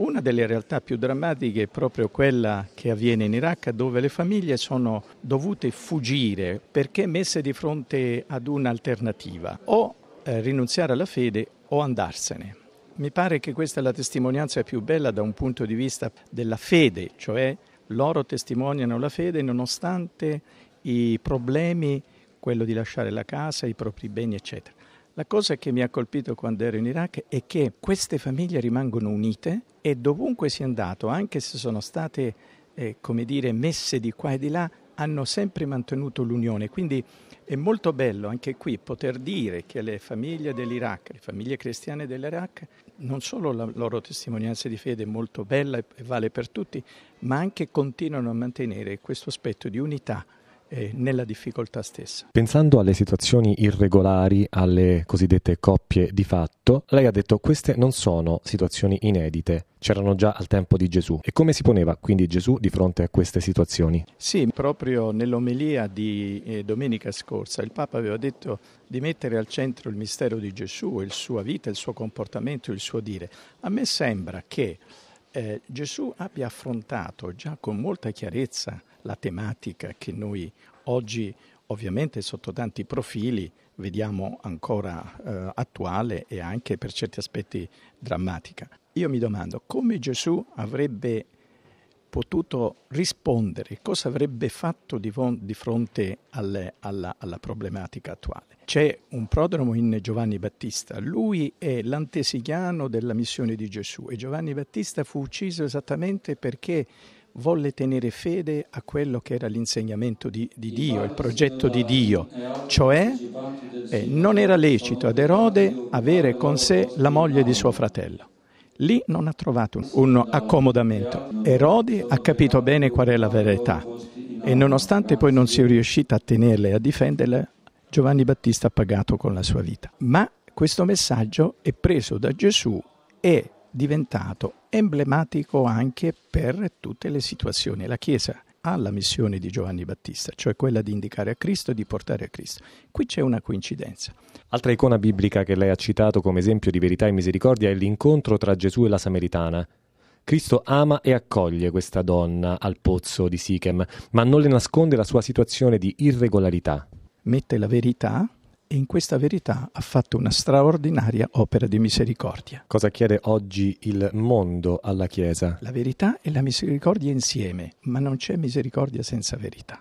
Una delle realtà più drammatiche è proprio quella che avviene in Iraq, dove le famiglie sono dovute fuggire perché messe di fronte ad un'alternativa, o rinunziare alla fede o andarsene. Mi pare che questa è la testimonianza più bella da un punto di vista della fede, cioè loro testimoniano la fede nonostante i problemi, quello di lasciare la casa, i propri beni, eccetera. La cosa che mi ha colpito quando ero in Iraq è che queste famiglie rimangono unite e dovunque sia andato, anche se sono state messe di qua e di là, hanno sempre mantenuto l'unione. Quindi è molto bello anche qui poter dire che le famiglie dell'Iraq, le famiglie cristiane dell'Iraq, non solo la loro testimonianza di fede è molto bella e vale per tutti, ma anche continuano a mantenere questo aspetto di unità nella difficoltà stessa. Pensando alle situazioni irregolari, alle cosiddette coppie di fatto, lei ha detto queste non sono situazioni inedite, c'erano già al tempo di Gesù. E come si poneva quindi Gesù di fronte a queste situazioni? Sì, proprio nell'omelia di domenica scorsa il Papa aveva detto di mettere al centro il mistero di Gesù, la sua vita, il suo comportamento, il suo dire. A me sembra che Gesù abbia affrontato già con molta chiarezza la tematica che noi oggi, ovviamente sotto tanti profili, vediamo ancora attuale e anche per certi aspetti drammatica. Io mi domando come Gesù avrebbe potuto rispondere, cosa avrebbe fatto di fronte alla problematica attuale. C'è un prodromo in Giovanni Battista, lui è l'antesignano della missione di Gesù e Giovanni Battista fu ucciso esattamente perché volle tenere fede a quello che era l'insegnamento di Dio, il progetto di Dio, cioè non era lecito ad Erode avere con sé la moglie di suo fratello. Lì non ha trovato un accomodamento. Erode ha capito bene qual è la verità e nonostante poi non sia riuscita a tenerla e a difenderla, Giovanni Battista ha pagato con la sua vita. Ma questo messaggio è preso da Gesù e diventato emblematico anche per tutte le situazioni. La Chiesa ha la missione di Giovanni Battista, cioè quella di indicare a Cristo e di portare a Cristo. Qui c'è una coincidenza. Altra icona biblica che lei ha citato come esempio di verità e misericordia è l'incontro tra Gesù e la Samaritana. Cristo ama e accoglie questa donna al pozzo di Sichem, ma non le nasconde la sua situazione di irregolarità. Mette la verità e in questa verità ha fatto una straordinaria opera di misericordia. Cosa chiede oggi il mondo alla Chiesa? La verità e la misericordia insieme, ma non c'è misericordia senza verità.